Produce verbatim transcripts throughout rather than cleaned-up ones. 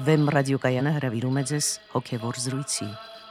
Վեմ ռադիոկայանը հրավիրում է ձեզ հոգևոր զրույցի։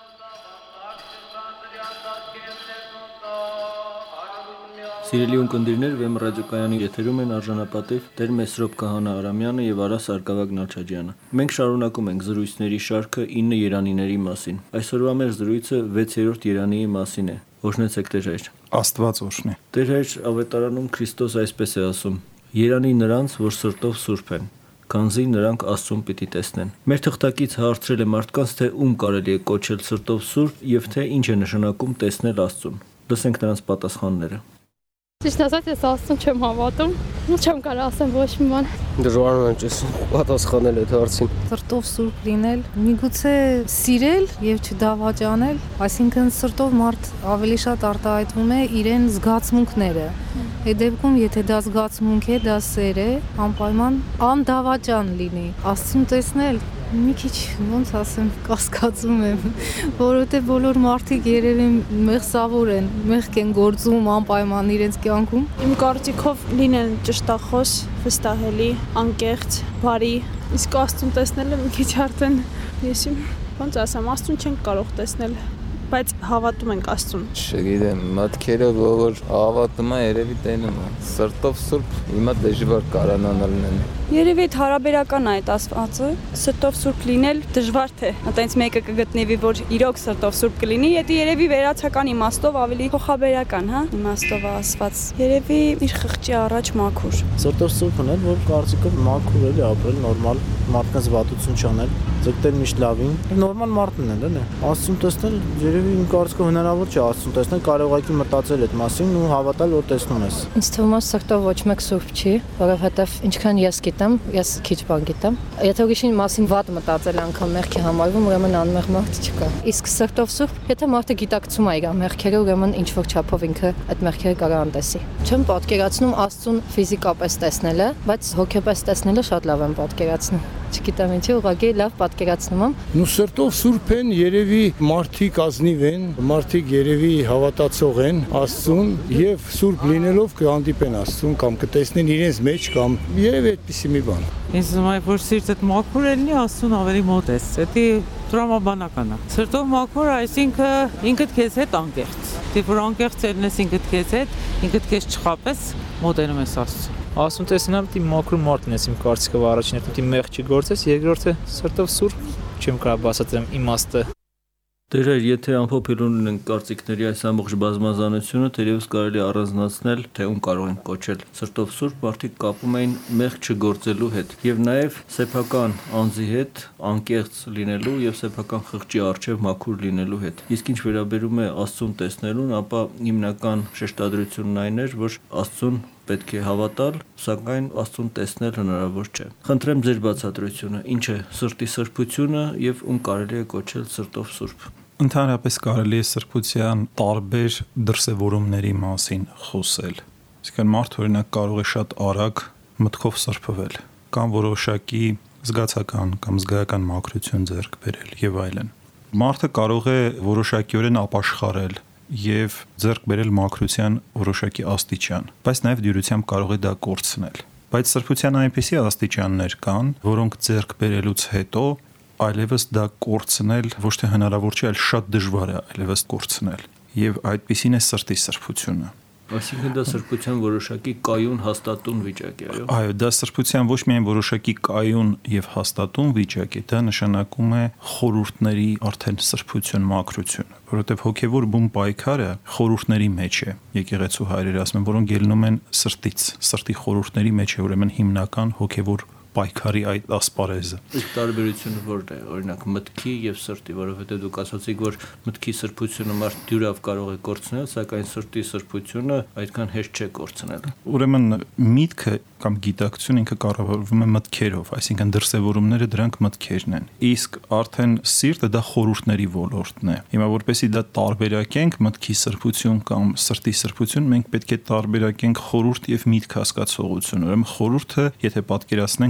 Սիրելի ունկնդիրներ, Վեմ ռադիոկայանի եթերում են արժանապատիվ Տեր Մեսրոպ Քահանա Արամյանը եւ Արա Սարգսակ Նալչաջյանը։ Մենք շարունակում ենք զրույցների շարքը ինը երանիների մասին։ Այսօրվա մեր զրույցը վեցերորդ երանիի մասին է։ Օրհնեցեք Տեր Հայր։ Աստված օրհնի։ Տեր Հայր, ավետարանում Քրիստոս այսպես է ասում. Երանի նրանց, որ սրտով սուրբ են, քանզի նրանք Աստծուն պիտի տեսնեն։ Մեր թղթակից հարցրել է մարդկանց, թե ում կարելի է կոչել սրտով սուրբ եւ թե ինչ է նշանակում տեսնել Աստծուն։ Լսենք նրանց պատասխանները։ Ճիշտ ասած, ես Աստծուն չեմ հավատում, չեմ կարող ասեմ ոչ մի բան։ Դժվար է ճիշտ պատասխանել այդ հարցին։ Սրտով սուրբ լինել, միգուցե սիրել եւ չդավաճանել, այսինքն սրտով մարդ ավելի շատ արտահայտվում է իրեն զգացմունքները։ Այդ դեպքում, եթե դա զգացմունք է, դա սեր է, անպայման անդավաճան լինի։ Աստծուն տեսնել մի քիչ ոնց ասեմ, կասկածում եմ, որովհետեւ բոլոր մարդիկ երևի մեղսավոր են, մեղք են գործում անպայման իրենց կյանքում։ Իմ կարծիքով լինեն ճշտախոս, վստահելի, անկեղծ, բարի, իսկ Աստծուն տեսնելը մի քիչ արդեն ես ոնց ասեմ, Աստծուն չենք կարող տեսնել, բայց հավատում ենք Աստծուն։ Չգիտեմ, մտքերով որ հավատում է, երևի տենում է։ Սրտով սուրբ հիմա դժվար կարանանալ լինել։ Երևի այդ հարաբերական է այդ ասվածը, սրտով սուրբ լինել դժվար թե։ Այդտենց մեկը կգտնվի, որ իրոք սրտով սուրբ կլինի, դա երևի վերացական իմաստով ավելի փոխաբերական, հա, իմաստով ասված։ Երևի իր խղճի առաջ մաքուր։ Սրտով սուրբ ունել, որ կարծիքով մաքուր էլի ապրել, նորմալ, մարդկանց վատություն չանել, ձգտել միշտ լավին, նորմալ մարդն են, էլի։ Աստծուն տեսնել երևի իմ կարծիքով հնարավոր չէ Աստծուն տեսնել, կարող եք մտածել այդ մասին ու հավատալ, որ տեսնում ես։ Ինձ թվում է սրտով ոչ մեկ սուրբ չի, որովհետև ինչքան ես գիտեմ, ես քիչ բան գիտեմ։ Եթե ուրիշի մասին վատ մտածել անգամ մեղքի համարվում, ուրեմն անմեղ մարդ չկա։ Իսկ սրտով սուրբ, եթե մարդը գիտակցում է իր մեղքերը, ուրեմն ինչ որ չափով ինքը այդ մեղքերը կարող անտեսի։ Չեմ պատկերացնում Աստծուն ֆիզիկապես տեսնելը, բայց հոգեպես տեսնելը շատ լավ եմ պատկերացնում։ Չգիտեմ ինչի, ուղղակի լավ պատկերացնում եմ։ Նու սրտով սուրբ են, երևի մարդիկ ազնիվ են, մարդիկ երևի հավատացող են Աստծուն եւ սուրբ լինելով կհանդիպեն Աստծուն կամ կտեսնեն իրենց մեջ կամ երևի այդպիսի մի բան։ Ինձ թվում է, որ սիրտդ մաքուր լինի, Աստծուն ավելի մոտ ես։ Դա տրամաբանական է։ Սրտով մաքուր, այսինքն ինքդ քեզ հետ անկեղծ։ Դե որ անկեղծ ելնես ինքդ քեզ հետ, ինքդ քեզ չխաբես, մոտենում ես Աստծուն։ Աստծուն տեսնեմ, դի մաքուր մարդն ես իմ կարծիքով առաջինը, դի մեղ չգործես, երկրորդը սրտով սուրբ, չեմ կարող բացատրեմ իմաստը։ Տեր Հայր, եթե ամփոփելու ենք կարծիքների այս ամբողջ բազմազանությունը, թերևս կարելի առանձնացնել, թե ում կարող ենք կոչել սրտով սուրբ, մարդիկ կապում էին մեղք չգործելու հետ, եւ նաեւ սեփական անձի հետ անկեղծ լինելու եւ սեփական խղճի առջև մաքուր լինելու հետ։ Իսկ ինչ վերաբերում է Աստծուն տեսնելուն, ապա հիմնական շեշտադրությունն այն էր, որ Աստծուն պետք է հավատալ, սակայն Աստծուն տեսնել հնարավոր չէ։ Խնդրեմ ձեր բացատրությունը, ինչ է սրտի սրբությունը եւ ում կարելի է կոչել սրտով սուրբ։ Ընդհանրապես կարելի է սրբության տարբեր դրսևորումների մասին խոսել։ Իսկական մարդ օրինակ կարող է շատ արագ մտքով սրբվել կամ որոշակի զգացական կամ զգայական մաքրություն ձեռք բերել եւ այլն։ Մարդը կարող է որոշակիորեն ապաշխարել եւ ձեռք բերել մաքրության որոշակի աստիճան, բայց նաեւ դյուրությամբ կարող է դա կորցնել։ Բայց սրբության այնպիսի աստիճաններ կան, որոնք ձեռք բերելուց հետո այլևս դա կորցնել ոչ թե հնարավոր չէ, այլ շատ դժվար է այլևս կորցնել։ Եվ այդպիսին է սրտի սրբությունը։ Այսինքն դա սրբության որոշակի կայուն հաստատուն վիճակ է, այո։ Այո, դա սրբության ոչ միայն որոշակի կայուն եւ հաստատուն վիճակ է, դա նշանակում է խորհուրդների արդեն սրբություն, մաքրություն, որովհետեւ հոգեվոր բուն պայքարը խորհուրդների մեջ է։ Եկեղեցու հայրերը ասում են, որոնք ելնում են սրտից, սրտի խորհուրդների մեջ է ուրեմն հիմնական հոգեվոր պայքարի այդ ասպարեզը։ Իսկ տարբերությունը որն է, օրինակ մտքի եւ սրտի, որովհետեւ դուք ասացիք, որ մտքի սրբությունը մարդ դյուրավ կարող է կորցնել, սակայն սրտի սրբությունը այդքան հեշտ չէ կորցնել։ Ուրեմն միտքը կամ գիտակցությունը ինքը կառավարվում է մտքերով, այսինքն դրսևորումները դրանք մտքերն են։ Իսկ արդեն սիրտը դա խորհուրդների ոլորտն է։ Հիմա որպեսզի դա տարբերակենք մտքի սրբություն կամ սրտի սրբություն, մենք պետք է տարբերակենք խորհուրդ եւ միտք հասկացողությունը։ Ուրեմն խորհուրդը, եթե պատկերացնենք,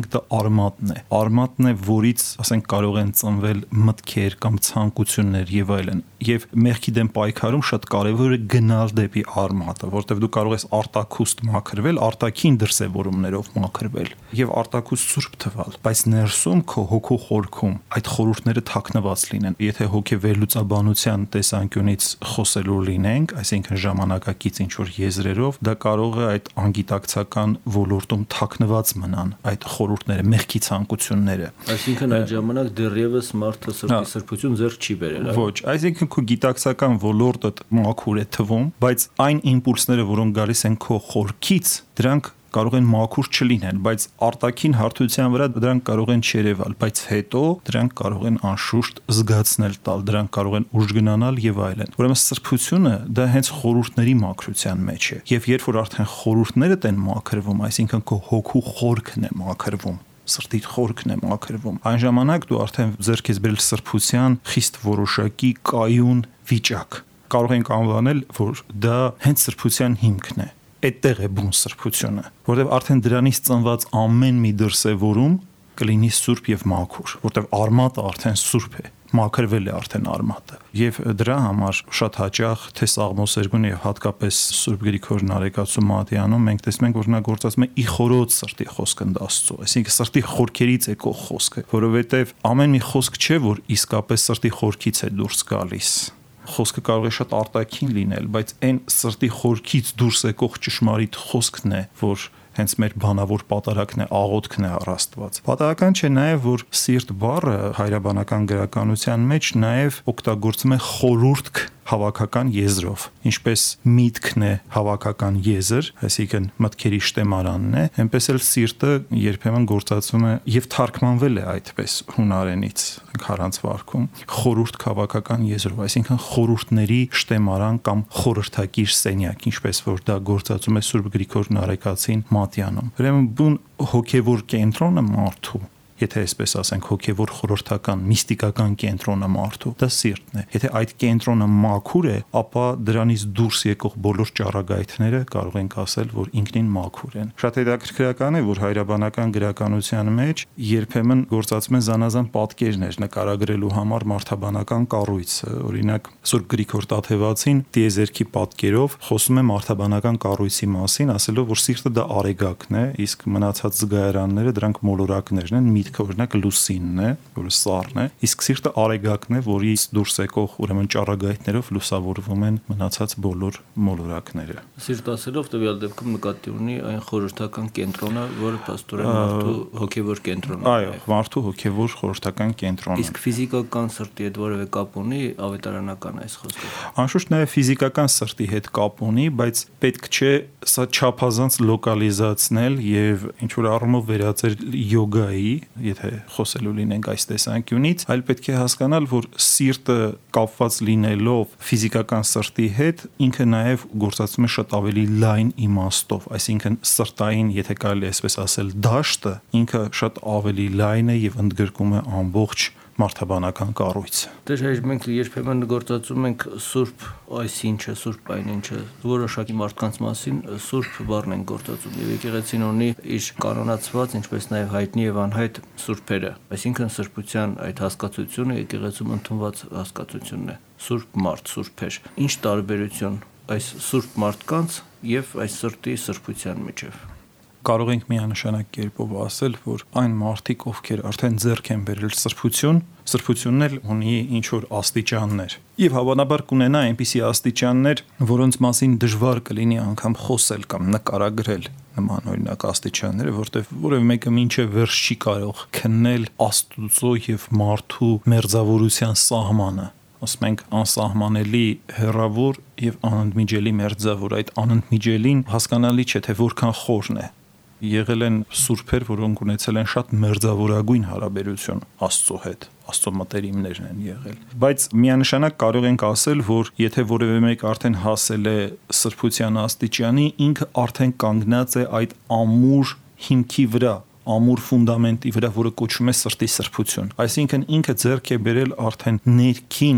սիրտը արմատն է։ Արմատն է, որից, ասենք, կարող են ծնվել մտքեր կամ ցանկություններ եւ այլն։ Եվ մեղքի դեմ պայքարում շատ կարեւոր է գնալ դեպի արմատը, որտեղ դու կարող ես արտաքուստ մաքրվել, արտաքին դրսևորումներով մաքրվել եւ արտաքուստ սուրբ թվալ, բայց ներսում քո հոգու խորքում այդ խորհուրդները թաքնված լինեն։ Եթե հոգեվերլուծաբանության տեսանկյունից խոսելու լինենք, այսինքն ժամանակակից ինչ որ եզրերով, դա կարող է այդ անգիտակցական ոլորտում թաքնված մնան այդ խորհուրդները, մեղքի ցանկությունները։ Այսինքն այդ ժամանակ դեռևս մարդը սրտի սրբություն ձեռք չի բերել։ Ոչ, այսինքն քո գիտակցական ոլորտը մաքուր է թվում, բայց այն իմպուլսները, որոնք գալիս են քո խորքից, դրանք կարող են մաքուր չլինեն, բայց արտաքին հարթության վրա դրանք կարող են չերևալ, բայց հետո դրանք կարող են անշուշտ զգացնել տալ, դրանք կարող են ուժգնանալ եւ այլն։ Ուրեմն սրբությունը դա հենց խորհուրդների մաքրության մեջ է։ Եվ երբ որ արդեն խորհուրդներդ են մաքրվում, այսինքն քո հոգու խորքն է մաքրվում, սրտի խորքն է մաքրվում, այն ժամանակ դու արդեն ձեռք ես բերել սրբության խիստ որոշակի կայուն վիճակ։ Կարող ենք անվանել, որ դա հենց սրբության հիմքն է։ Այդտեղ է բուն սրբությունը, որտեղ արդեն դրանից ծնված ամեն մի դրսևորում կլինի սուրբ եւ մաքուր, որտեղ արմատը արդեն սուրբ է, մաքրվել է արդեն արմատը։ Եվ դրա համար շատ հաճախ թե Սաղմոս երկու եւ հատկապես Սուրբ Գրիգոր Նարեկացու Մատյանում մենք տեսնում ենք, որ նա գործածում է ի խորոց սրտի խոսք ընդաստծո, այսինքն սրտի խորքերից է կող խոսքը, որովհետեւ ամեն մի խոսք չէ, որ իսկապես սրտի խորքից է դուրս գալիս։ Խոսքը կարող է շատ արտաքին լինել, բայց այն սրտի խորքից դուրս եկող ճշմարիտ խոսքն է, որ հենց մեր բանավոր պատարակն է, աղոթքն է առ Աստված։ Պատահական չէ նաև, որ սիրտ բառը հայրաբանական գրականության մեջ նաև օգտագործում է խորուրդ հավաքական եզրով, ինչպես միտքն է հավաքական եզր, այսինքն մտքերի շտեմարանն է, այնպես էլ սիրտը երբեմն գործածվում է եւ թարգմանվել է այդպես հունարենից քարանցվարկում խորուրդ հավաքական եզրով, այսինքն խորուրդների շտեմարան կամ խորհրդակիր սենյակ, ինչպես որ դա գործածում է Սուրբ Գրիգոր Նարեկացին Մատյանում։ Ուրեմն բուն հոգեվոր կենտրոնը մարդու, եթե այսպես ասենք, հոգևոր խորհրդական, միստիկական կենտրոնը մարդու, դա սիրտն է։ Եթե այդ կենտրոնը մաքուր է, ապա դրանից դուրս եկող բոլոր ճառագայթները կարող ենք ասել, որ ինքնին մաքուր են։ Շատ հետաքրքրական է, որ հայրաբանական գրականության մեջ երբեմն գործածում են զանազան պատկերներ նկարագրելու համար մարդաբանական կառույցը։ Օրինակ, Սուրբ Գրիգոր Տաթևացին տիեզերքի պատկերով խոսում է մարդաբանական կառույցի մասին, ասելով, որ սիրտը դա արեգակն է, իսկ մնացած զգայարանները դրանք մոլորակներն են, օրինակ լուսինն է, որը սառն է, իսկ սիրտը արեգակն է, որից դուրս եկող ուրեմն ճառագայթներով լուսավորվում են մնացած բոլոր մոլորակները։ Սիրտ ասելով տվյալ դեպքում նկատի ունի այն խորհրդական կենտրոնը, որը փաստորեն մարդու հոգևոր կենտրոնն է։ Այո, մարդու հոգևոր խորհրդական կենտրոնը։ Իսկ ֆիզիկական սրտի հետ որևէ կապ ունի ավետարանական այս խոսքը։ Անշուշտ նաև ֆիզիկական սրտի հետ կապ ունի, բայց պետք չէ սա չափազանց լոկալիզացնել եւ ինչ որ առումով վերածել յոգայի, եթե խոսելու լինենք այս տեսանկյունից, այլ պետք է հասկանալ, որ սիրտը կապված լինելով ֆիզիկական սրտի հետ, ինքը նաև գործածում է շատ ավելի լայն իմաստով, այսինքն սրտային, եթե կարելի է այսպես ասել, դաշտը, ինքը շատ ավելի լայն է եւ ընդգրկում է ամբողջ մարդաբանական կառույցը։ Դեր հայր մենք երբեմն գործածում ենք սուրբ այս ինչը, սուրբ այն ինչը, որոշակի մարդկանց մասին սուրբ բառն են գործածում եւ եկեղեցին ունի իր կանոնացված, ինչպես նաեւ հայտնի եւ անհայտ սուրբերը, այսինքն սրբության այդ հասկացությունը եկեղեցում ընդունված հասկացությունն է։ Սուրբ մարդ, սուրբեր։ Ինչ տարբերություն այս սուրբ մարդկանց եւ այս սրտի սրբության միջև։ Կարող ենք միանշանակ կերպով ասել, որ այն մարդիկ, ովքեր արդեն ձեռք են բերել սրբություն, սրբությունն էլ ունի ինչ որ աստիճաններ։ Եվ հավանաբար կունենա այնպիսի աստիճաններ, որոնց մասին դժվար կլինի անգամ խոսել կամ նկարագրել նման օրինակ աստիճանները, որտեղ որևէ մեկը մինչև վերջ չի կարող քննել Աստուծո եւ մարդու մերձավորության սահմանը։ Ասում ենք անսահմանելի հեռավոր եւ անընդմիջելի մերձավոր, այդ անընդմիջելին հասկանալի չէ թե որքան խորն է։ Եղել են սուրբեր, որոնք ունեցել են շատ մերձավորագույն հարաբերություն Աստծո հետ, Աստծո մտերիմներն են եղել։ Բայց միանշանակ կարող ենք ասել, որ եթե որևէ մեկ արդեն հասել է սրբության աստիճանի, ինքը արդեն կանգնած է այդ ամուր հիմքի վրա, ամուր ֆունդամենտի վրա, որը կոչվում է սրտի սրբություն։ Այսինքն ինքը ձեռք է բերել արդեն ներքին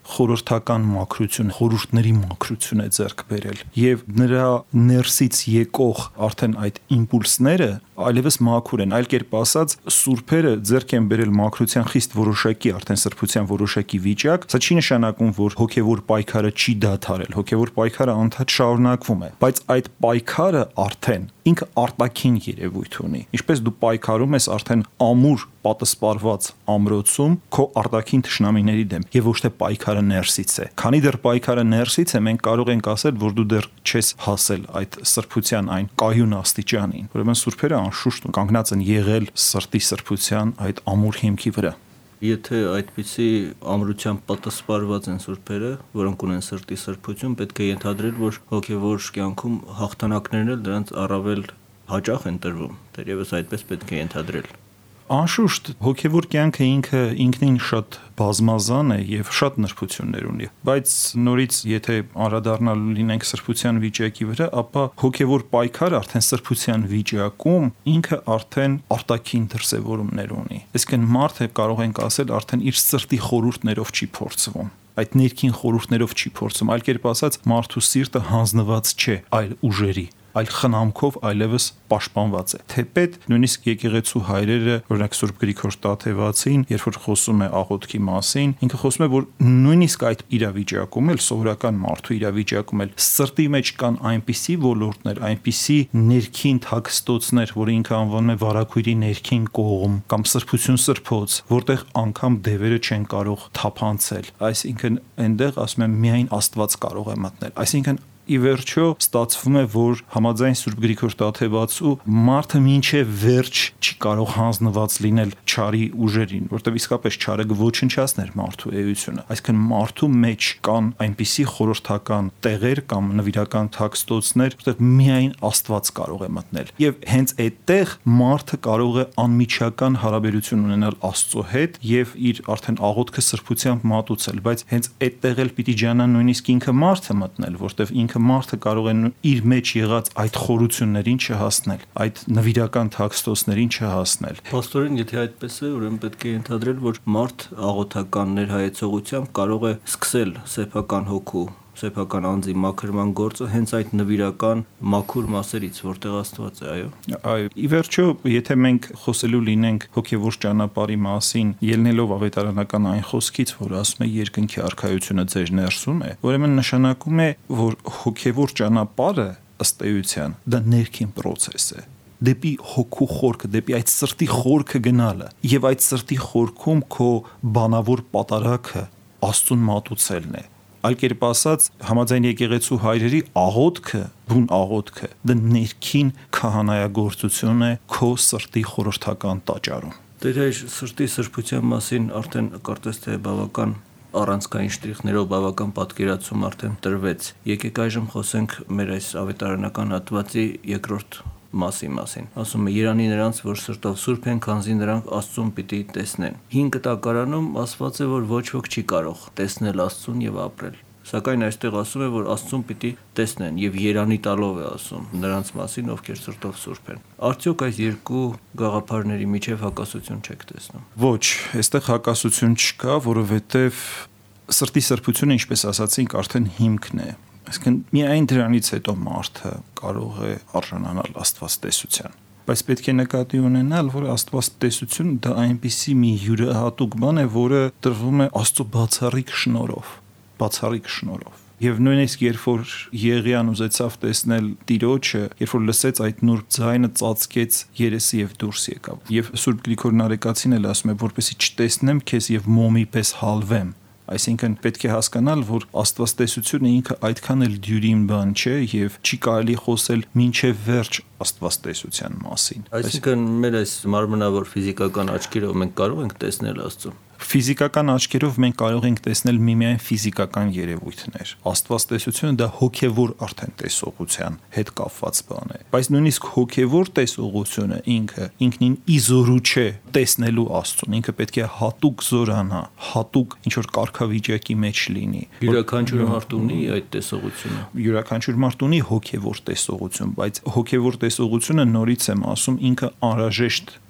խորհրդական մաքրություն, խորհուրդների մաքրություն է ձեռք բերել եւ նրա ներսից եկող արդեն այդ իմպուլսները այլևս մաքուր են, այլ կերպ ասած սուրբերը ձեռք են բերել մաքրության խիստ որոշակի արդեն սրբության որոշակի վիճակ, սա չի նշանակում, որ հոգեվոր պայքարը չի դադարել, հոգեվոր պայքարը անդադ շարունակվում է, բայց այդ պայքարը արդեն ինքը արտաքին երևույթ ունի, ինչպես դու պայքարում ես արդեն ամուր պատասպարված ամրոցում քո արտաքին թշնամիների դեմ եւ ոչ թե պայքարը ներսից է, քանի դեռ պայքարը ներսից է, մենք կարող ենք ասել, որ դու դեռ չես հասել այդ սրբության այն կայուն աստիճանին, ուրեմն սուրբերը անշուշտ կանգնած են եղել սրտի սրբության այդ ամուր հիմքի վրա։ Եթե այդպիսի ամրությամբ պատասպարված են սուրբերը, որոնք ունեն սրտի սրբություն, պետք է ենթադրել, որ հոգևոր կյանքում հաղթանակներն էլ դրանց առավել հաճախ են տրվում, դեռևս այդպես պետք է ենթադրել։ Անշուշտ հոգևոր կյանքը ինքը ինքնին շատ բազմազան է եւ շատ նրբություններ ունի, բայց նորից եթե անդրադառնալու լինենք սրբության վիճակի վրա, ապա հոգևոր պայքարը արդեն սրբության վիճակում ինքը արդեն արտաքին դրսևորումներ ունի։ Այսինքն մարդը կարող ենք ասել արդեն իր սրտի խորհուրդներով չի փորձվում, այդ ներքին խորհուրդներով չի փորձում, այլ կերպ ասած մարդու սիրտը հանձնված չէ այլ ուժերի, այլ խնամքով այլևս պաշտպանված է։ Թեպետ նույնիսկ եկեղեցու հայրերը, օրինակ Սուրբ Գրիգոր Տաթևացին, երբ որ խոսում է աղոթքի մասին, ինքը խոսում է, որ նույնիսկ այդ իրավիճակում էլ սովորական մարդու իրավիճակում էլ սրտի մեջ կան այնպիսի ոլորտներ, այնպիսի ներքին թաքստոցներ, որ ինքը անվանում է վարակույրի ներքին կողմ կամ սրբություն սրբոց, որտեղ անգամ դևերը չեն կարող թափանցել։ Այսինքն այնտեղ ասում եմ միայն Աստված կարող է մտնել։ Այսինքն ի վերջո ստացվում է, որ համաձայն Սուրբ Գրիգոր Տաթևացու մարդը մինչև վերջ չի կարող հանձնված լինել չարի ուժերին, որտեղ իսկապես չարը կոչնչացներ մարդու էությունը։ Այսինքն մարդու մեջ կան այնպիսի խորհրդական տեղեր կամ նվիրական թաքստոցներ, որտեղ միայն Աստված կարող է մտնել։ Եվ հենց այդտեղ մարդը կարող է անմիջական հարաբերություն ունենալ Աստծո հետ եւ իր արդեն աղոթքը սրբությամբ մատուցել, բայց հենց այդտեղ էլ պիտի ջանա նույնիսկ ինքը մարդը մտնել, որտեղ ինքը մարդը կարող է իր մեջ եղած այդ խորություններին չհասնել, այդ նվիրական թաքստոցներին չհասնել։ Պաստորեն, եթե այդպես է, ուրեմն պետք է ենթադրել, որ մարդ աղոթական ներհայեցողությամբ կարող է սկսել սեփական հոգու, սեփական անձի մաքրման գործը հենց այդ նվիրական մաքուր մասերից, որտեղ Աստված է, այո։ Այո, ի վերջո, եթե մենք խոսելու լինենք հոգևոր ճանապարհի մասին, ելնելով ավետարանական այն խոսքից, որ ասում է երկնքի արքայությունը ձեր ներսում է, ուրեմն նշանակում է, որ հոգևոր ճանապարհը ըստ էության դա ներքին process է, դեպի հոգու խորքը, դեպի այդ սրտի խորքը գնալը, եւ այդ սրտի խորքում քո բանավոր պատարակը Աստծուն մատուցելն է։ Այլ կերպ ասած, համաձայն եկեղեցու հայրերի աղոթքը, բուն աղոթքը, դա ներքին քահանայագործություն է քո սրտի խորհրդական տաճարում։ Դեր այս սրտի սրբության մասին արդեն կարծես թե բավական առանցքային շտրիխներով բավական պատկերացում արդեն տրվեց։ Եկեք այժմ խոսենք մեր այս ավետարանական հատվածի երկրորդ մասի մասին։ Ասում է Երանի նրանց, որ սրտով սուրբ են, քանզի նրանք Աստծուն պիտի տեսնեն։ Հին կտակարանում ասված է, որ ոչ ոք չի կարող տեսնել Աստծուն եւ ապրել։ Սակայն այստեղ ասում է, որ Աստծուն պիտի տեսնեն եւ Երանի տալով է ասում նրանց մասին, ովքեր սրտով սուրբ են։ Արդյոք այս երկու գաղափարների միջև հակասություն չեք տեսնում։ Ոչ, այստեղ հակասություն չկա, որովհետեւ սրտի սրբությունը, ինչպես ասացինք, արդեն հիմքն է։ Այսինքն միայն դրանից հետո մարդը կարող է արժանանալ Աստվածտեսության, բայց պետք է նկատի ունենալ, որ Աստվածտեսությունը դա այնպիսի մի յուրահատուկ բան է, որը տրվում է Աստծո բացառիկ շնորհով, բացառիկ շնորհով։ Եվ նույնիսկ երբ որ Եղիան ուզեցավ տեսնել Տիրոջը, երբ որ լսեց այդ նուրբ ձայնը, ծածկեց երեսը եւ դուրս եկավ։ Եվ Սուրբ Գրիգոր Նարեկացին էլ ասում է, որպեսզի չտեսնեմ քեզ եւ մոմի պես հալվեմ։ Այսինքն պետք է հասկանալ, որ Աստվածտեսությունը ինքը այդքան էլ դյուրին բան չէ եւ չի կարելի խոսել մինչեւ վերջ Աստվածտեսության մասին։ Այսինքն մեր այս մարմնավոր ֆիզիկական աչքերով մենք կարող ենք տեսնել Աստծուն։ Ֆիզիկական աչքերով մենք կարող ենք տեսնել միմիայն ֆիզիկական երևույթներ։ Աստվածտեսությունը դա հոգևոր արդեն տեսողության հետ կապված բան է։ Բայց նույնիսկ հոգևոր տեսողությունը ինքը ինքնին իզորու չէ տեսնելու Աստծուն։ Ինքը պետք է հատուկ զորանա, հատուկ ինչ որ կարգավիճակի մեջ լինի։ Յուրաքանչյուր մարդ ունի այդ տեսողությունը։ Յուրաքանչյուր մարդ ունի հոգևոր տեսողություն, բայց հոգևոր տեսողությունը նորից եմ ասում ինքը անհրաժեշտ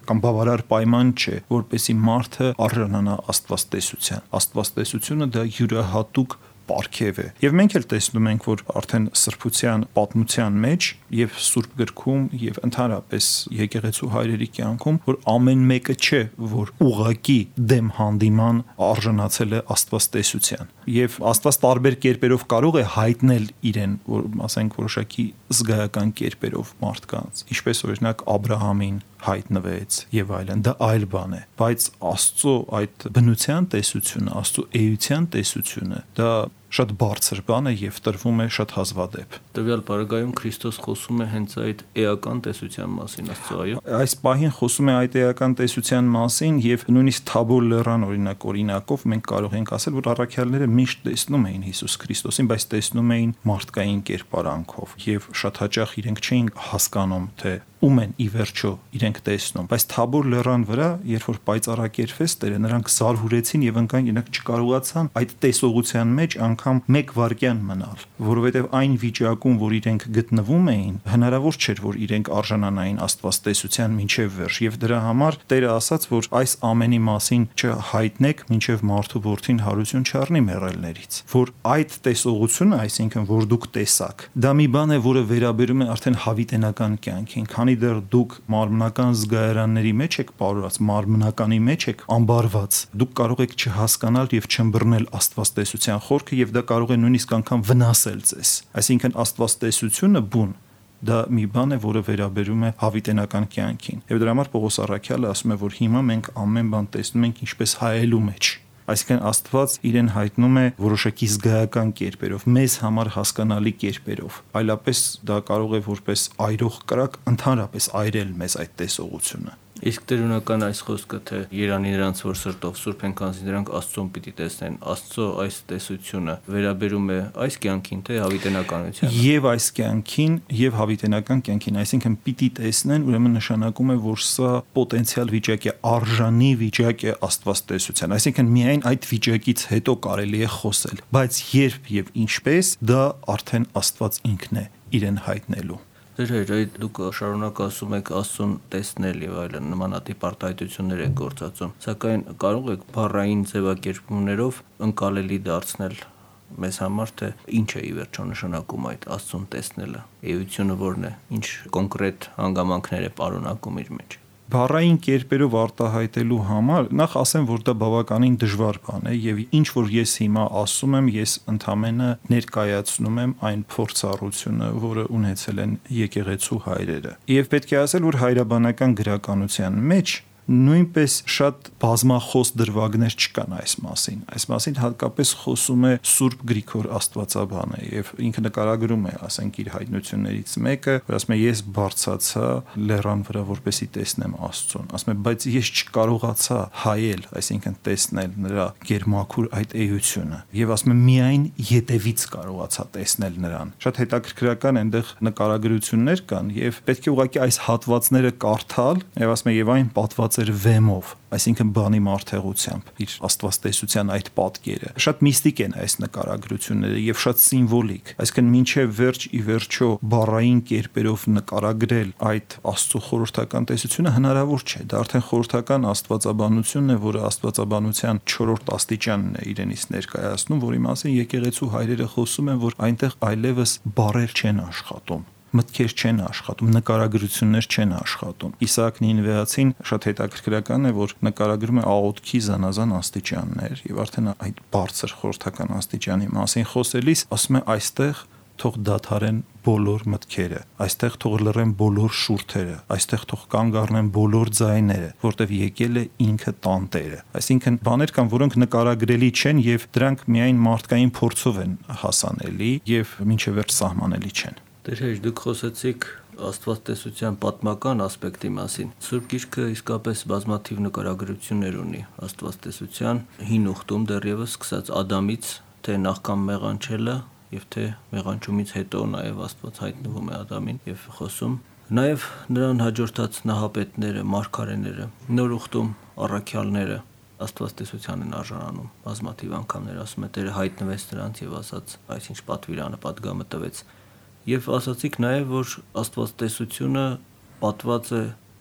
կամ բավարար պայման չէ, որպեսզի մարդը արժանանա աստվածտեսության։ Աստվածտեսությունը դա յուրահատուկ պարգև է։ Եվ մենք էլ տեսնում ենք, որ արդեն սրբության պատմության մեջ եւ Սուրբ գրքում եւ ընդհանրապես եկեղեցու հայրերի կյանքում, որ ամեն մեկը չէ, որ ուղակի դեմ հանդիման արժանացել է աստվածտեսության։ Եվ Աստված տարբեր կերպերով կարող է հայտնել իրեն, որ ասենք որոշակի զգայական կերպերով մարդկանց, ինչպես օրինակ Աբրահամին հայտնվեց եւ այլն, դա այլ բան է, բայց Աստծո այդ բնության տեսությունը, Աստծո էության տեսությունը, դա շատ բարձր բան է եւ տրվում է շատ հազվադեպ։ Տվյալ բaragայում Քրիստոս խոսում է հենց այդ էական տեսության մասին, Աստծո, այո։ Այս պահին խոսում է այդ էական տեսության մասին եւ նույնիսկ Թաբոր լեռան օրինակ օրինակով մենք կարող ենք ասել, որ առաքյալները միշտ տեսնում էին Հիսուս Քրիստոսին, բայց տեսնում էին մարդկային կերպարանքով եւ շատ հաճախ իրենք չէին հասկանում, թե ում են ի վերջո իրենք տեսնում, բայց Թաբոր լեռան վրա, երբ որ պայծառակերպվեց Տերը, նրանք զարհուրեցին եւ ընկան, իրենք չկարողացան այդ տեսողության մեջ անգամ մեկ վայրկյան մնալ, որովհետեւ այն վիճակում, որ իրենք գտնվում էին, հնարավոր չէր, որ իրենք արժանանային աստվածտեսության մինչեւ վերջ, եւ դրա համար Տերը ասաց, որ այս ամենի մասին չհայտնեք, մինչեւ մարդու որդին հարություն չառնի մեռելներից, որ այդ տեսողությունը, այսինքն որ դուք տեսաք, դա մի բան է, որը վերաբերում է արդեն հավիտենական կյանքին, քանի դեռ դուք մարմնական զգայարանների մեջ եք ապարված, մարմնականի մեջ եք ամբարված, դուք կարող եք չհասկանալ եւ չըմբռնել աստվածտեսության խորքը եւ դա կարող է նույնիսկ անգամ վնասել ձեզ։ Այսինքն աստվածտեսությունը բուն դա մի բան է, որը վերաբերում է հավիտենական կյանքին։ Եվ դրա համար Պողոս առաքյալը ասում է, որ հիմա մենք ամեն բան տեսնում ենք ինչպես հայելու մեջ։ Այսինքն Աստված իրեն հայտնում է որոշակի զգայական կերպերով, մեզ համար հասկանալի կերպերով, այլապես դա կարող է որպես այրող կրակ ընդհանրապես այրել մեզ այդ տեսողությունը։ Իսկ տերունական այս խոսքը, թե Երանի նրանց, որ սրտով սուրբ են, քանզի նրանք Աստծուն պիտի տեսնեն, Աստծո այս տեսությունը վերաբերում է այս կյանքին, թե հավիտենականությանը։ Եվ այս կյանքին, եւ հավիտենական կյանքին, այսինքն պիտի տեսնեն, ուրեմն նշանակում է, որ սա պոտենցիալ վիճակ է, արժանի վիճակ է աստվածտեսության, այսինքն միայն այդ վիճակից հետո կարելի է խոսել, բայց երբ եւ ինչպես, դա արդեն Աստված ինքն է իրեն հայտնելու։ Դեր հայր, այդ դուք շարունակ ասում եք Աստծուն տեսնել եւ այլն նմանատիպ արտահայտություններ եք գործածում, սակայն կարող եք բառային ձևակերպումներով ընկալելի դարձնել մեզ համար, թե ինչ է ի վերջո նշանակում այդ Աստծուն տեսնելը, էությունը որն է, ինչ կոնկրետ հանգամանքներ է պարունակում իր մեջ։ Բառային կերպերով արտահայտելու համար նախ ասեմ, որ դա բավականին դժվար բան է եւ ինչ որ ես հիմա ասում եմ, ես ընդամենը ներկայացնում եմ այն փորձառությունը, որը ունեցել են եկեղեցու հայրերը։ Եվ պետք է ասել, որ հայրաբանական գրականության մեջ նույնպես շատ բազմախոս դրվագներ չկան այս մասին։ Այս մասին հատկապես խոսում է Սուրբ Գրիգոր Աստվածաբանը եւ ինքը նկարագրում է, ասենք, իր հայտնություններից մեկը, որ ասում է ես բարձացա լեռան վրա, որպեսի տեսնեմ Աստծուն։ Ասում է, բայց ես չկարողացա հայել, այսինքն տեսնել նրա գերմաքուր այդ էությունը։ Եվ ասում է միայն յետևից կարողացա տեսնել նրան։ Շատ հետաքրքրական այնտեղ նկարագրություններ կան եւ պետք է ուղղակի այս հատվածները կարդալ եւ ասում է եւ այն պատված վեմով, այսինքն բանի մարդեղությամբ, իր աստվածտեսության այդ պատկերը։ Շատ միստիկ են այս նկարագրությունները եւ շատ սիմվոլիկ, այսինքն մինչեւ վերջ ի վերջո բառային կերպերով նկարագրել այդ Աստծո խորհրդական տեսությունը հնարավոր չէ։ Դա արդեն խորհրդական աստվածաբանությունն է, որը աստվածաբանության չորրորդ աստիճանն է իրենից ներկայացնում, որի մասին եկեղեցու հայրերը խոսում են, որ այնտեղ այլևս բառեր չեն աշխատում, մտքեր չեն աշխատում, նկարագրություններ չեն աշխատում։ Իսահակ Նինվեացին շատ հետաքրքրական է, որ նկարագրում է աղոթքի զանազան աստիճաններ եւ արդեն այդ բարձր խորհրդական աստիճանի մասին խոսելիս ասում է այստեղ թող դադարեն բոլոր մտքերը, այստեղ թող լռեն բոլոր շուրթերը, այստեղ թող կանգ առնեն բոլոր ձայները, որտեղ եկել է ինքը տանտերը։ Այսինքն բաներ կան, որոնք նկարագրելի չեն եւ դրանք միայն մարդկային փորձով են հասանելի եւ մինչեւ վերջ սահմանելի չեն։ Դեր հայր, դուք խոսեցիք աստվածտեսության պատմական ասպեկտի մասին։ Սուրբ Գիրքը իսկապես բազմաթիվ նկարագրություններ ունի աստվածտեսության հին ուխտում, դեռևս սկսած Ադամից, թե նախքան մեղանչելը եւ թե մեղանչումից հետո նաեւ Աստված հայտնվում է Ադամին եւ խոսում։ Նաեւ նրան հաջորդած նահապետները, մարգարեները, նոր ուխտում առաքյալները աստվածտեսության են արժանանում։ Բազմաթիվ անգամներ ասում է Տերը հայտնվեց նրանց եւ ասաց, այսինչ պատվիրանը պատգամը տվեց։ Եվ ասացիք նաև, որ աստվածտեսությունը պատված է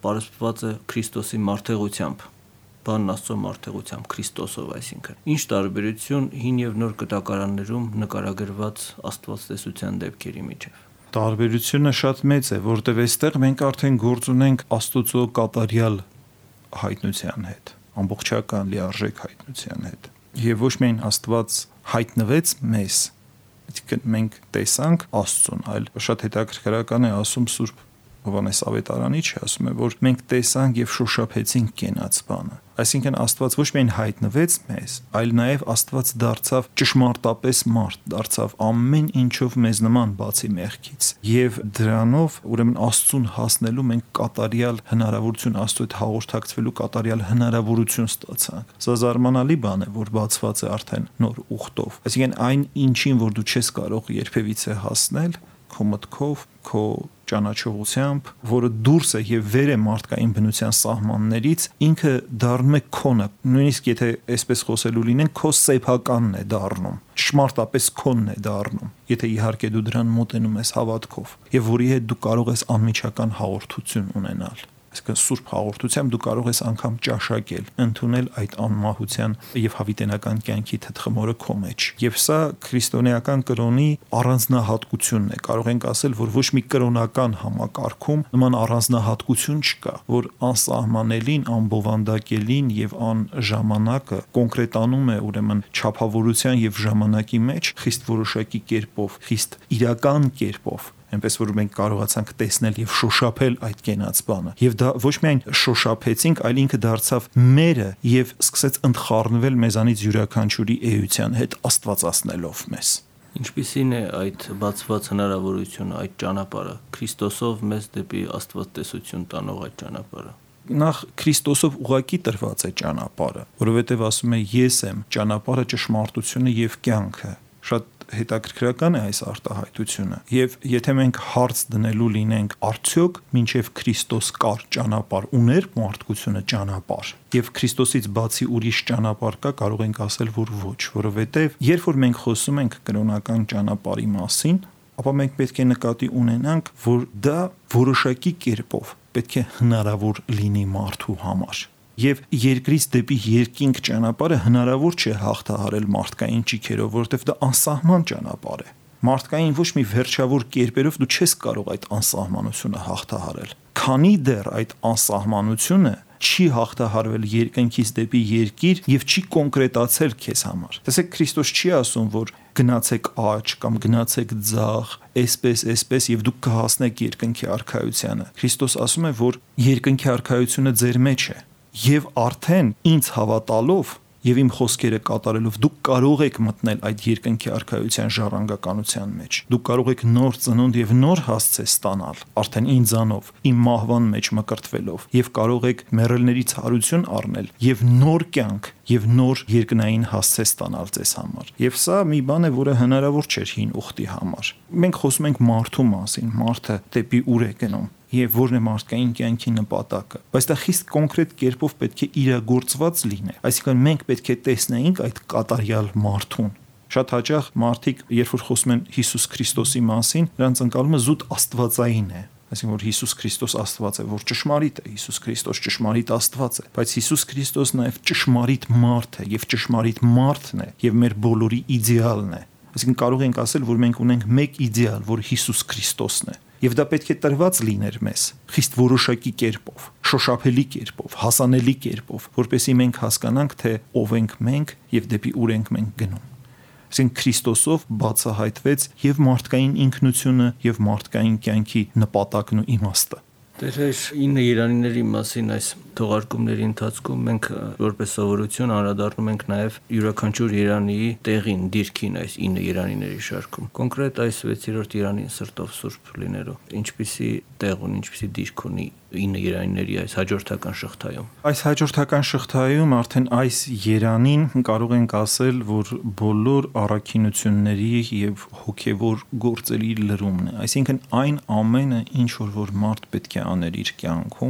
պարզված է Քրիստոսի մարդեղությամբ, բանն Աստծո մարդեղությամբ, Քրիստոսով, այսինքն։ Ինչ տարբերություն հին եւ նոր կտակարաններում նկարագրված աստվածտեսության դեպքերի միջև։ Տարբերությունը շատ մեծ է, որտեղ այստեղ մենք արդեն գործ ունենք Աստծո կատարյալ հայտնության հետ, ամբողջական լիարժեք հայտնության հետ։ Եվ ոչ միայն Աստված հայտնվեց մեզ, այսինքն մենք տեսանք Աստծուն, այլ շատ հետաքրքրական է ասում Սուրբ Հովհաննես Ավետարանի, ասում է, որ մենք տեսանք եւ շոշափեցինք կենաց բանը։ Այսինքն Աստված ոչ միայն հայտնվեց մեզ, այլ նաեւ Աստված դարձավ ճշմարտապես մարդ, դարձավ ամեն ինչով մեզ նման բացի մեղքից։ Եվ դրանով ուրեմն Աստծուն հասնելու մենք կատարյալ հնարավորություն, Աստծո հետ հաղորդակցվելու կատարյալ հնարավորություն ստացանք։ Սա զարմանալի բան է, որ բացված է արդեն նոր ուխտով։ Այսինքն այն ինչին, որ դու չես կարող երբևիցե հասնել, քո մտքով, քո ճանաչողությամբ, որը դուրս է եւ վեր է մարդկային բնության սահմաններից, ինքը դառնում է քոնը, նույնիսկ եթե այսպես խոսելու լինեն, քո սեփականն է դառնում, ճշմարտապես քոնն է դառնում, եթե իհարկե դու դրան մոտենում ես հավատքով, եւ որի հետ դու կարող ես անմիջական հաղորդություն ունենալ։ Այսինքն սուրբ հաղորդությամբ դու կարող ես անգամ ճաշակել, ընդունել այդ անմահության եւ հավիտենական կյանքի թթխմորը քո մեջ։ Եվ սա քրիստոնեական կրոնի առանձնահատկությունն է։ Կարող ենք ասել, որ ոչ մի կրոնական համակարգում նման առանձնահատկություն չկա, որ անսահմանելին, անբովանդակելին եւ անժամանակը կոնկրետանում է ուրեմն չափավորության եւ ժամանակի մեջ խիստ որոշակի կերպով, խիստ իրական կերպով, այնպես որ մենք կարողացանք տեսնել եւ շոշափել այդ կենաց բանը։ Եվ դա ոչ միայն շոշափեցինք, այլ ինքը դարձավ մերը եւ սկսեց ընդխառնվել մեզանից յուրաքանչյուրի էության հետ աստվածացնելով մեզ։ Ինչպիսին է այդ բացված հնարավորությունը, այդ ճանապարհը, Քրիստոսով մեզ դեպի աստվածտեսություն տանող այդ ճանապարհը։ Նախ Քրիստոսով ուղակի տրված է ճանապարհը, որովհետեւ ասում է ես եմ ճանապարհը, ճշմարտությունը եւ կյանքը։ Շատ հետաքրքրական է այս արտահայտությունը եւ եթե մենք հարց դնելու լինենք արդյոք մինչեւ Քրիստոս կար ճանապարհ, ուներ մարդկությունը ճանապարհ եւ Քրիստոսից բացի ուրիշ ճանապարհ կա, կարող ենք ասել, որ ոչ, որովհետեւ երբ որ մենք խոսում ենք կրոնական ճանապարհի մասին, ապա մենք պետք է նկատի ունենանք, որ դա որոշակի կերպով պետք է հնարավոր լինի մարդու համար։ Եվ երկրից դեպի երկինք ճանապարհը հնարավոր չէ հաղթահարել մարդկային ճիքերով, որովհետև դա անսահման ճանապարհ է։ Մարդկային ոչ մի վերջավոր կերպերով դու չես կարող այդ անսահմանությունը հաղթահարել։ Քանի դեռ այդ անսահմանությունը չի հաղթահարվել երկնքից դեպի երկիր եւ չի կոնկրետացել քեզ համար։ Տեսեք, Քրիստոս չի ասում, որ գնացեք աճ կամ գնացեք ձախ, այսպես, այսպես եւ դուք կհասնեք երկնքի արքայությանը։ Քրիստոս ասում է, որ երկնքի արքայությունը ձեր մեջ է։ Եվ արդեն ինձ հավատալով եւ իմ խոսքերը կատարելով դուք կարող եք մտնել այդ երկնքի արքայության ժառանգականության մեջ։ Դուք կարող եք նոր ծնունդ եւ նոր հասցե ստանալ, արդեն ինձանով, իմ մահվան մեջ մկրտվելով, եւ կարող եք մեռելներից հարություն առնել եւ նոր կյանք եւ նոր երկնային հասցե ստանալ ձեզ համար։ Եվ սա մի բան է, որը հնարավոր չէր հին ուխտի համար։ Մենք խոսում ենք մարդու մասին, մարդը դեպի ուր է գնում եւ որն է մարդկային կյանքի նպատակը, բայց դա խիստ կոնկրետ կերպով պետք է իրագործված լինի։ Այսինքն մենք պետք է տեսնեինք այդ կատարյալ մարդուն։ Շատ հաճախ մարդիկ, երբ որ խոսում են Հիսուս Քրիստոսի մասին, նրանց ընկալումը զուտ աստվածային է։ Այսինքն որ Հիսուս Քրիստոս Աստված է, որ ճշմարիտ է, Հիսուս Քրիստոս ճշմարիտ Աստված է, բայց Հիսուս Քրիստոս նաև ճշմարիտ մարդ է եւ ճշմարիտ մարդն է եւ մեր բոլորի իդեալն է։ Այսինքն կարող ենք ասել, որ մենք ունենք մեկ իդեալ, որ Հիսուս Քրիստոսն է։ Եվ դա պետք է տրված լիներ մեզ խիստ որոշակի կերպով, շոշափելի կերպով, հասանելի կերպով, որպեսզի մենք հասկանանք, թե ով ենք մենք եւ դեպի ուր ենք մենք գնում։ Այսինքն Քրիստոսով բացահայտվեց եւ մարդկային ինքնությունը եւ մարդկային կյանքի նպատակն ու իմաստը։ Դեր ինը երանիների մասին այս թողարկումների ընթացքում մենք որպես սովորություն անդրադառնում ենք նաև յուրաքանչյուր երանի տեղին, դիրքին այս ինը երանիների շարքում։ Կոնկրետ այս վեցերորդ երանին սրտով սուրբ լինելու ինչպիսի տեղ ունի, ինչպիսի դիրք ունի ինը երանիների այս հաջորդական շղթայում։ Այս հաջորդական շղթայում արդեն այս երանին կարող ենք ասել, որ բոլոր առաքինությունների եւ հոգեվոր գործերի լրումն է։ Այսինքն այն ամենը, ինչ որ որ մարդ պետք է աներ իր կյանքում,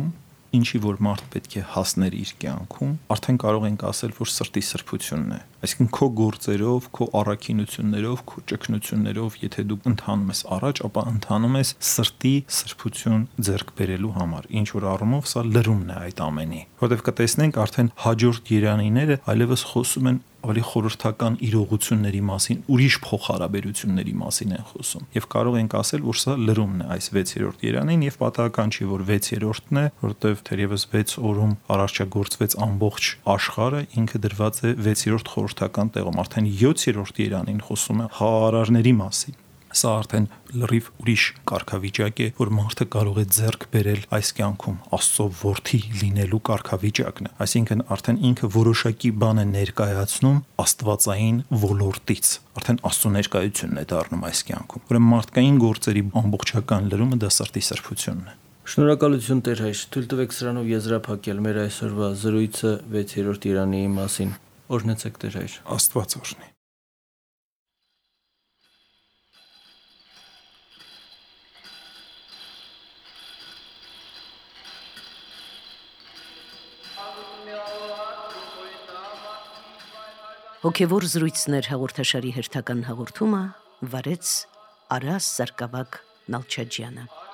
ինչի որ մարդ պետք է հասներ իր կյանքում, արդեն կարող ենք ասել, որ սրտի սրբությունն է։ Այսինքն քո գործերով, քո առաքինություններով, քո ճգնություններով, եթե դու ընթանում ես առաջ, ապա ընթանում ես սրտի սրբություն ձեռք բերելու համար։ Ինչ որ առումով սա լրումն է այդ ամենի։ Որտեվ կտեսնենք արդեն հաջորդ երանիները այլևս խոսում են ավելի խորհրդական իրողությունների մասին, ուրիշ փոխհարաբերությունների մասին են խոսում։ Եվ կարող ենք ասել, որ սա լրումն է այս վեցերորդ երանին եւ պատահական չի, որ վեցերորդն է, որտեվ թերևս վեց օրում արարչագործվեց ամբողջ աշխարհը, ինքը դրված է վեցերորդ խորհրդական տեղում, արդեն յոթերորդ երանին խոսում է խաղարարների մասին։ Սա արդեն լրիվ ուրիշ կարգավիճակ է, որ մարդը կարող է ձեռք բերել այս կյանքում Աստծո որդի լինելու կարգավիճակն է։ Այսինքն արդեն ինքը որոշակի բան է ներկայացնում աստվածային ոլորտից, արդեն Աստծո ներկայությունն է դառնում այս կյանքում։ Ուրեմն մարդկային գործերի ամբողջական լրումը դա սրտի սրբությունն է։ Շնորհակալություն Տեր հայր, թույլ տվեք սրանով եզրափակել մեր այսօրվա զրույցը վեցերորդ երանի մասին։ Օրհնեցեք Տեր հայր։ Աստված օրհնի։ Հոգևոր զրույցներ հաղորդաշարի հերթական հաղորդումը վարեց Արաս Սարգսակ Նալչաջյանը։